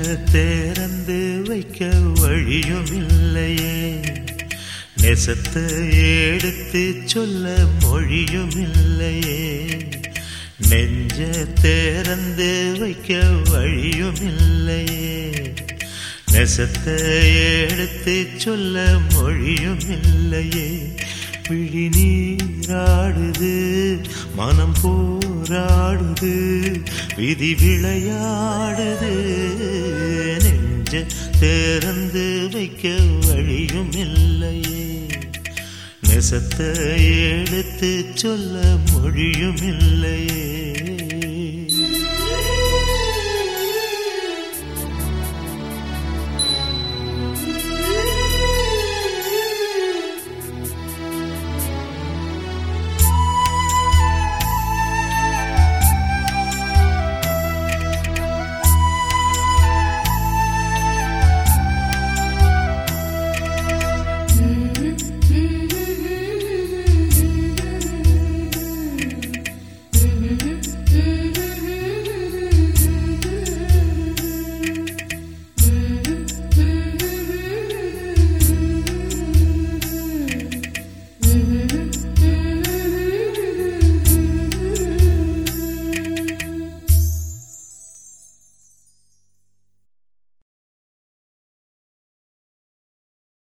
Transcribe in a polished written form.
தேரந்து வைக்க வழியும் இல்லையே, நெசத்தை எடுத்து சொல்ல மொழியும் இல்லையே, நெஞ்ச தேரந்து வைக்க வழியும் இல்லையே, நெசத்தை எடுத்து சொல்ல மொழியும் இல்லையே. விழி நீராடுது மனம் போராடுது விதி விளையாடுது, நெஞ்ச திறந்து வைக்க வழியும் இல்லையே, நெசத்தை எடுத்து சொல்ல மொழியும் இல்லையே.